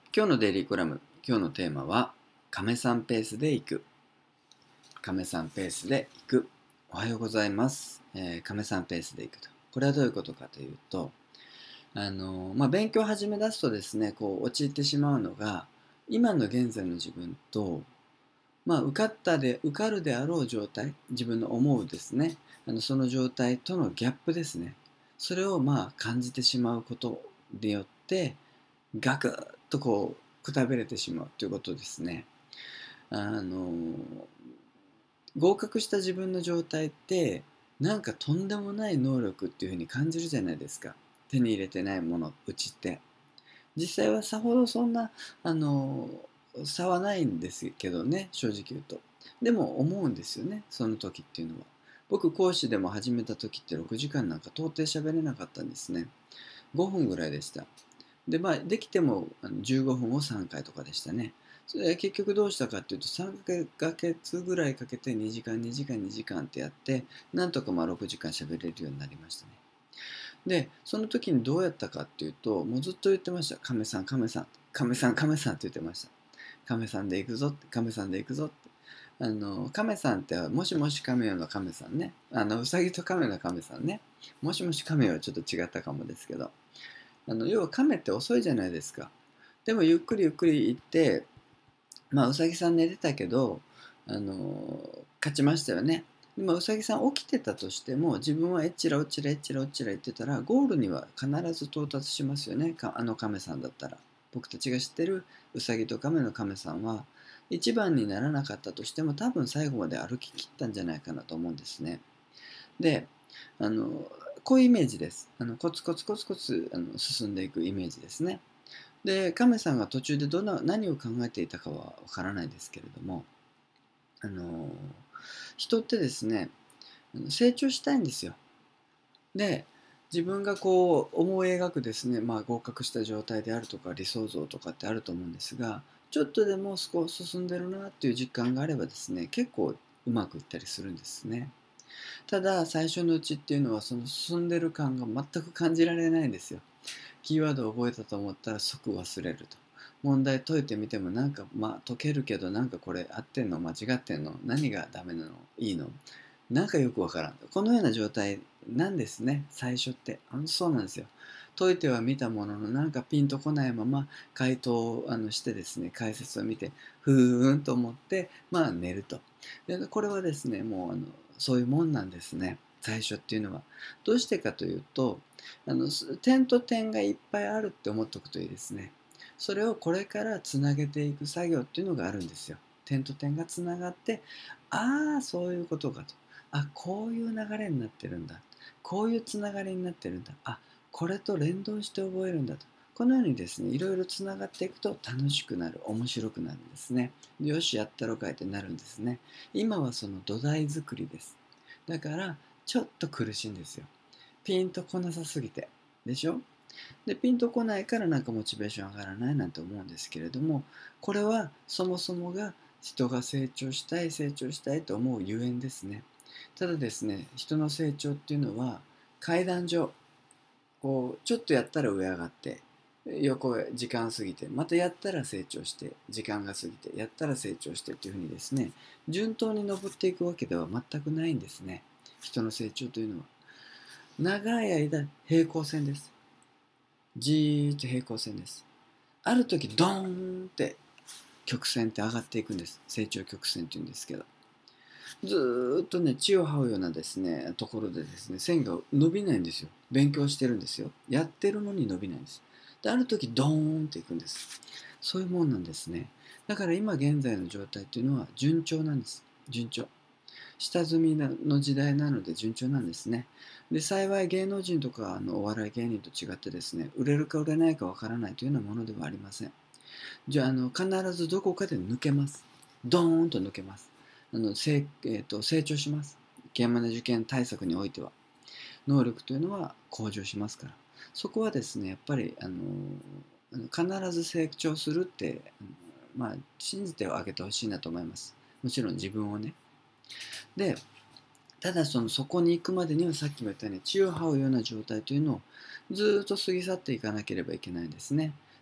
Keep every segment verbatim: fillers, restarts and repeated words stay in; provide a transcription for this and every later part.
今日のデイリーコラム、今日のテーマは、亀さんペースで行く。亀さんペースで行く。おはようございます。えー、亀さんペースで行くと。これはどういうことかというと、あのーまあ、勉強を始め出すとですね、こう陥ってしまうのが、今の現在の自分と、まあ、受かったで、受かるであろう状態、自分の思うですね、あのその状態とのギャップですね。それをまあ感じてしまうことによって、ガクッとこうくたびれてしまうということですね。あの合格した自分の状態ってなんかとんでもない能力っていう風に感じるじゃないですか。手に入れてないものうちって実際はさほどそんなあの差はないんですけどね、正直言うと。でも思うんですよね、その時っていうのは。僕講師でも始めた時ってろくじかんなんか到底喋れなかったんですね。ごふんぐらいでした。で、まあ、できてもじゅうごふんをさんかいとかでしたね。それ結局どうしたかっていうと、さんかげつぐらいかけてにじかん、にじかん、にじかんってやって、なんとかまあろくじかん喋れるようになりましたね。で、その時にどうやったかっていうと、もうずっと言ってました。亀さん、亀さん、亀さん、亀さんって言ってました。亀さんで行くぞって、亀さんで行くぞって。あの、亀さんって、もしもし亀よの亀さんね。あの、うさぎと亀の亀さんね。もしもし亀よはちょっと違ったかもですけど。あの要は亀って遅いじゃないですか。でもゆっくりゆっくり行って、まあうさぎさん寝てたけど、あの勝ちましたよね。でもうさぎさん起きてたとしても、自分はえっちらおっちらえっちらおっちら言ってたらゴールには必ず到達しますよね、あの亀さんだったら。僕たちが知ってるうさぎと亀の亀さんは一番にならなかったとしても多分最後まで歩き切ったんじゃないかなと思うんですね。で、あのこういうイメージです。あのコツコツコツコツあの進んでいくイメージですね。で、亀さんが途中でどんな何を考えていたかはわからないですけれども、あの人ってですね、成長したいんですよ。で、自分がこう思い描くですね、まあ、合格した状態であるとか理想像とかってあると思うんですが、ちょっとでも少し進んでるなっていう実感があればですね、結構うまくいったりするんですね。ただ最初のうちっていうのはその進んでる感が全く感じられないんですよ。キーワードを覚えたと思ったら即忘れると。問題解いてみてもなんかまあ解けるけどなんかこれ合ってんの間違ってんの何がダメなのいいのなんかよくわからん。このような状態なんですね、最初って。あのそうなんですよ。解いては見たもののなんかピンとこないまま回答をあのしてですね、解説を見てふーんと思ってまあ寝ると。でこれはですね、もうあのそういうもんなんですね、最初っていうのは。どうしてかというと、あの点と点がいっぱいあるって思っておくといいですね。それをこれからつなげていく作業っていうのがあるんですよ。点と点がつながって、ああそういうことかと。あ、こういう流れになってるんだ。こういうつながりになってるんだ。あ、これと連動して覚えるんだと。このようにですね、いろいろつながっていくと楽しくなる、面白くなるんですね。よし、やったろかいってなるんですね。今はその土台作りです。だから、ちょっと苦しいんですよ。ピンとこなさすぎて。でしょ。で、ピンとこないからなんかモチベーション上がらないなんて思うんですけれども、これはそもそもが人が成長したい、成長したいと思うゆえんですね。ただですね、人の成長っていうのは階段上、こうちょっとやったら上上がって横へ時間過ぎてまたやったら成長して時間が過ぎてやったら成長してっていうふうにですね、順当に登っていくわけでは全くないんですね、人の成長というのは。長い間平行線です。じーっと平行線です。ある時ドーンって曲線って上がっていくんです。成長曲線っていうんですけど、ずーっとね、地を這うようなですね、ところでですね、線が伸びないんですよ。勉強してるんですよ。やってるのに伸びないんです。で、ある時ドーンっていくんです。そういうもんなんですね。だから今現在の状態っていうのは順調なんです。順調。下積みの時代なので順調なんですね。で、幸い芸能人とかあのお笑い芸人と違ってですね、売れるか売れないかわからないというようなものではありません。じゃあ、あの必ずどこかで抜けます。ドーンと抜けます。あの成えー、と成長します。現場の受験対策においては能力というのは向上しますから、そこはですねやっぱりあの必ず成長するって、まあ、信じてあげてほしいなと思います。もちろん自分をね。で、ただそのそこに行くまでにはさっきも言ったように血を這うような状態というのをずっと過ぎ去っていかなければいけないんですね。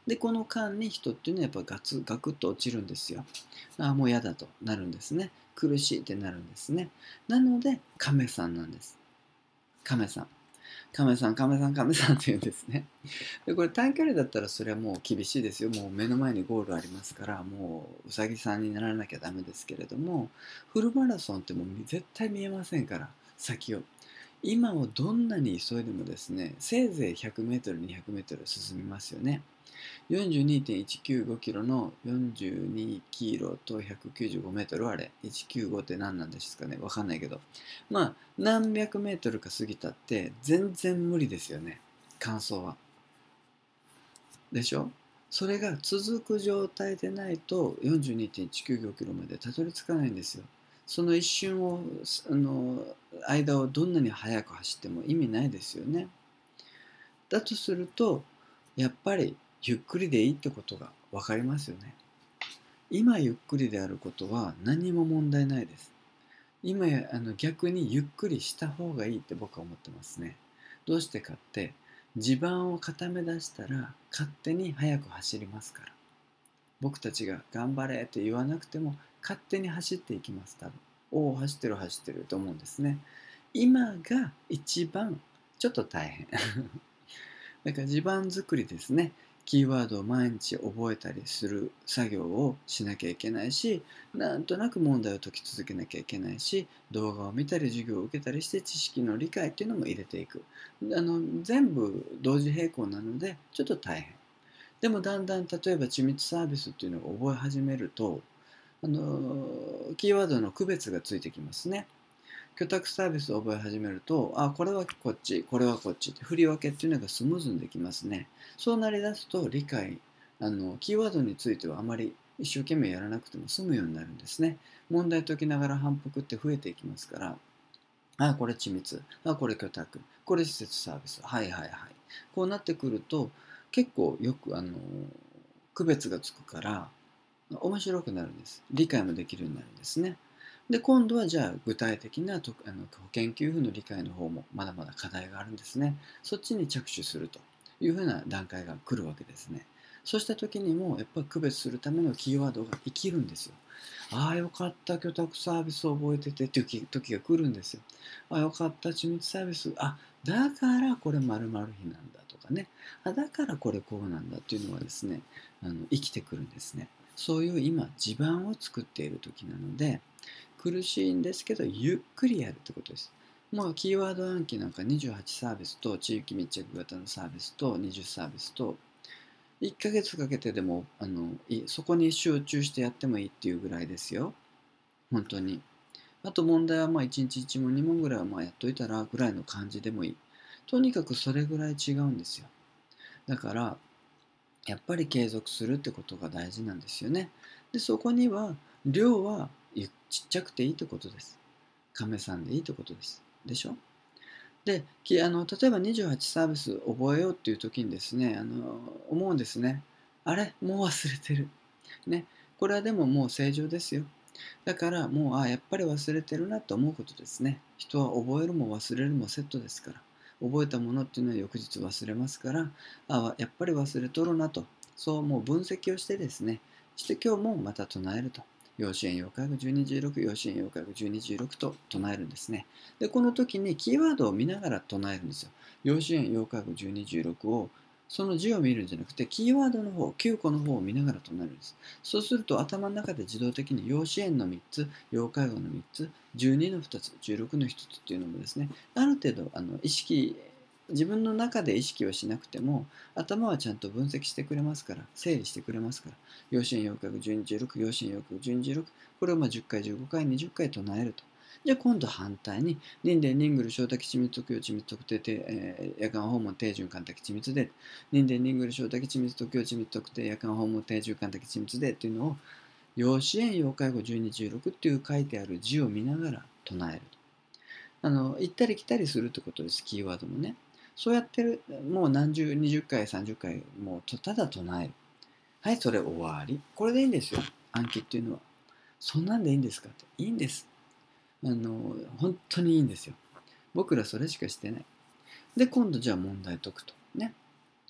でこの間に人っていうのはやっぱガツガクッと落ちるんですよ。ああもう嫌だとなるんですね。苦しいってなるんですね。なので亀さんなんです。亀さん亀さん亀さん亀さんって言うんですね。でこれ短距離だったらそれはもう厳しいですよ。もう目の前にゴールありますからもううさぎさんにならなきゃダメですけれども、フルマラソンってもう絶対見えませんから、先を。今をどんなに急いでもですね、せいぜい ひゃくメートル にひゃくメートル進みますよね。よんじゅうにてんいちきゅうごキロのよんじゅうにキロとひゃくきゅうじゅうごメートル、あれいちきゅうごって何なんですかね、わかんないけど、まあ何百メートルか過ぎたって全然無理ですよね、完走は。でしょ。それが続く状態でないと よんじゅうにてんいちきゅうごキロまでたどり着かないんですよ。その一瞬をあの間をどんなに速く走っても意味ないですよね。だとするとやっぱりゆっくりでいいってことが分かりますよね。今ゆっくりであることは何も問題ないです。今やあの逆にゆっくりした方がいいって僕は思ってますね。どうしてかって地盤を固め出したら勝手に速く走りますから。僕たちが頑張れって言わなくても勝手に走っていきます。多分おお走ってる走ってると思うんですね。今が一番ちょっと大変だから地盤作りですね。キーワードを毎日覚えたりする作業をしなきゃいけないし、なんとなく問題を解き続けなきゃいけないし、動画を見たり授業を受けたりして知識の理解っていうのも入れていく。あの全部同時並行なのでちょっと大変。でもだんだん例えば緻密サービスっていうのを覚え始めると、あのキーワードの区別がついてきますね。居宅サービスを覚え始めると、あ、これはこっち、これはこっちって振り分けっていうのがスムーズにできますね。そうなりだすと理解、あのキーワードについてはあまり一生懸命やらなくても済むようになるんですね。問題解きながら反復って増えていきますから、あ、これ緻密、あ、これ居宅、これ施設サービス、はいはいはい。こうなってくると結構よくあの区別がつくから面白くなるんです。理解もできるようになるんですね。で、今度はじゃあ具体的なとあの保険給付の理解の方もまだまだ課題があるんですね。そっちに着手するというふうな段階が来るわけですね。そうした時にもやっぱり区別するためのキーワードが生きるんですよ。ああ、よかった、居宅サービスを覚えててっていう時が来るんですよ。ああ、よかった、緻密サービス。あ、だからこれ〇〇日なんだとかね。あ、だからこれこうなんだっていうのはですね、あの生きてくるんですね。そういう今地盤を作っている時なので苦しいんですけどゆっくりやるってことです。もうキーワード暗記なんかにじゅうはちサービスと地域密着型のサービスとにじゅうサービスといっかげつかけてでもあのそこに集中してやってもいいっていうぐらいですよ。本当に。あと問題はまあいちにちいち問に問ぐらいはまあやっといたらぐらいの感じでもいい。とにかくそれぐらい違うんですよ。だからやっぱり継続するってことが大事なんですよね。で、そこには量はちっちゃくていいってことです。亀さんでいいってことです。でしょ。で、あの例えばにじゅうはちサービス覚えようっていう時にですね、あの思うんですね。あれもう忘れてる。ね。これはでももう正常ですよ。だからもう、あ、やっぱり忘れてるなと思うことですね。人は覚えるも忘れるもセットですから。覚えたものっていうのは翌日忘れますから、あ、やっぱり忘れとるなと。そうもう分析をしてですね、して今日もまた唱えると。養子縁養介護じゅうにじゅうろく、養子縁養介護じゅうにじゅうろくと唱えるんですね。で、この時にキーワードを見ながら唱えるんですよ。養子縁養介護じゅうにじゅうろくをその字を見るんじゃなくて、キーワードの方、きゅうこの方を見ながら唱えるんです。そうすると頭の中で自動的に養子縁のみっつ、要介護のみっつ、じゅうにのふたつ、じゅうろくのひとつっていうのもですね、ある程度あの意識、自分の中で意識をしなくても、頭はちゃんと分析してくれますから、整理してくれますから、養子縁要介護じゅうにじゅうろく、養子縁要介護じゅうにじゅうろく、これをまあじゅっかい、じゅうごかい、にじゅっかい唱えると。じゃあ今度反対に、人伝人グル小滝緻密特有緻密特定、えー、夜間訪問低循環的緻密で、人伝人グル小滝緻密特有緻密特定、夜間訪問低循環的緻密でっていうのを、養子縁要介護じゅうにじゅうろくっていう書いてある字を見ながら唱える。あの、行ったり来たりするってことです、キーワードもね。そうやってる、もう何十、にじゅっかい、さんじゅっかい、もうただ唱える。はい、それ終わり。これでいいんですよ、暗記っていうのは。そんなんでいいんですかって。いいんです。あの、本当にいいんですよ。僕らそれしかしてない。で、今度じゃあ問題解くと。ね。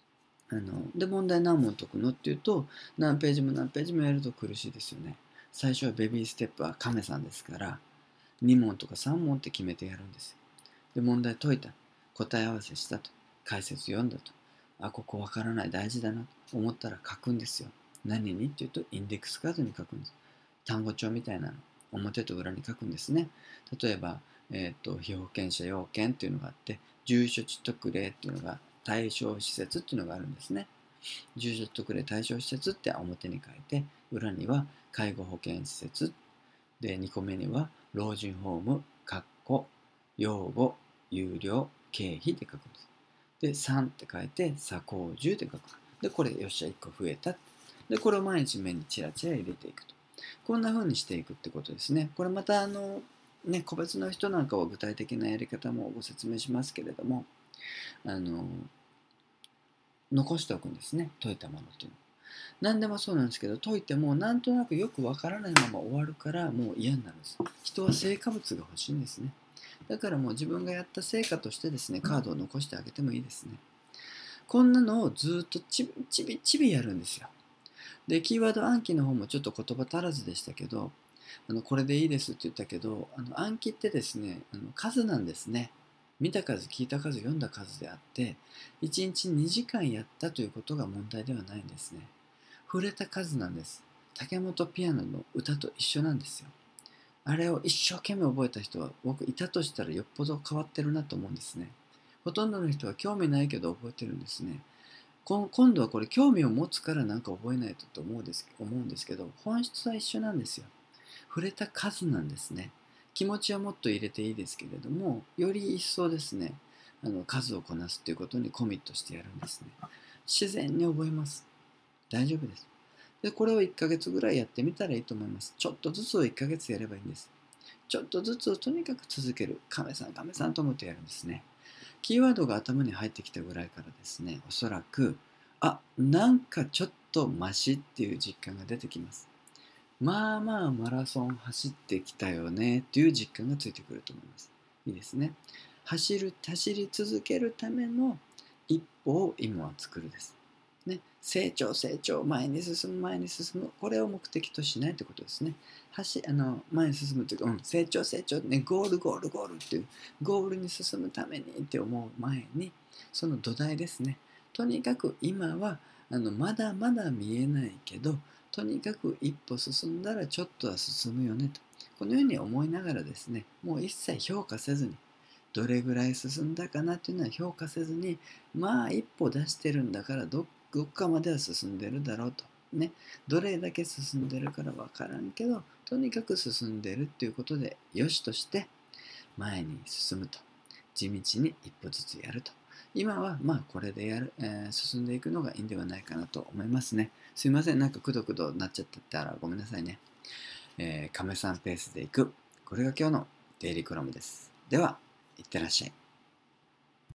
あので問題何問解くのっていうと、何ページも何ページもやると苦しいですよね。最初はベビーステップは亀さんですから、に問とかさん問って決めてやるんですよ。で問題解いた、答え合わせしたと、解説読んだと、あここわからない、大事だなと思ったら書くんですよ。何にっていうとインデックスカードに書くんです。単語帳みたいなの表と裏に書くんですね。例えば、えー、と被保険者要件っていうのがあって、住所地特例っていうのが、対象施設っていうのがあるんですね。住所特例対象施設って表に書いて、裏には介護保険施設で、にこめには老人ホーム、かっこ養護、有料、経費って書くんです。で、さんって書いて、左工住って書く。で、これ、よっしゃ、いっこ増えた。で、これを毎日目にチラチラ入れていくと。こんな風にしていくってことですね。これまた、あの、ね、個別の人なんかは具体的なやり方もご説明しますけれども、あの、残しておくんですね。解いたものっていうのは。何でもそうなんですけど、解いてもなんとなくよくわからないまま終わるからもう嫌になるんです。人は成果物が欲しいんですね。だからもう自分がやった成果としてですね、カードを残してあげてもいいですね。こんなのをずっとちびちびちびやるんですよ。で、キーワード暗記の方もちょっと言葉足らずでしたけど、あのこれでいいですって言ったけど、あの暗記ってですね、あの数なんですね。見た数、聞いた数、読んだ数であって、いちにちにじかんやったということが問題ではないんですね。触れた数なんです。竹本ピアノの歌と一緒なんですよ。あれを一生懸命覚えた人は、僕いたとしたらよっぽど変わってるなと思うんですね。ほとんどの人は興味ないけど覚えてるんですね。今度はこれ興味を持つからなんか覚えないとと思うんです思うんですけど、本質は一緒なんですよ。触れた数なんですね。気持ちはもっと入れていいですけれども、より一層ですね、あの数をこなすということにコミットしてやるんですね。自然に覚えます。大丈夫です。で、これをいっかげつぐらいやってみたらいいと思います。ちょっとずつをいっかげつやればいいんです。ちょっとずつをとにかく続ける。亀さん、亀さんと思ってやるんですね。キーワードが頭に入ってきたぐらいからですね、おそらく、あ、なんかちょっとマシっていう実感が出てきます。まあまあマラソン走ってきたよねっていう実感がついてくると思います。いいですね。走る、走り続けるための一歩を今は作るです。ね、成長、成長、前に進む、前に進む、これを目的としないということですね。走あの前に進むというか、うん、成長、成長、ね、ゴール、ゴール、ゴールっていう、ゴールに進むためにって思う前に、その土台ですね。とにかく今はあのまだまだ見えないけど、とにかく一歩進んだらちょっとは進むよねと。このように思いながらですね、もう一切評価せずに、どれぐらい進んだかなっていうのは評価せずに、まあ一歩出してるんだからどどっかまでは進んでるだろうと。ね。どれだけ進んでるから分からんけど、とにかく進んでるっていうことで、よしとして前に進むと。地道に一歩ずつやると。今はまあこれでやる、えー進んでいくのがいいんではないかなと思いますね。すいません、なんかくどくどなっちゃってたらごめんなさいね。えー、亀さんペースでいく。これが今日のデイリーコラムです。では、いってらっしゃい。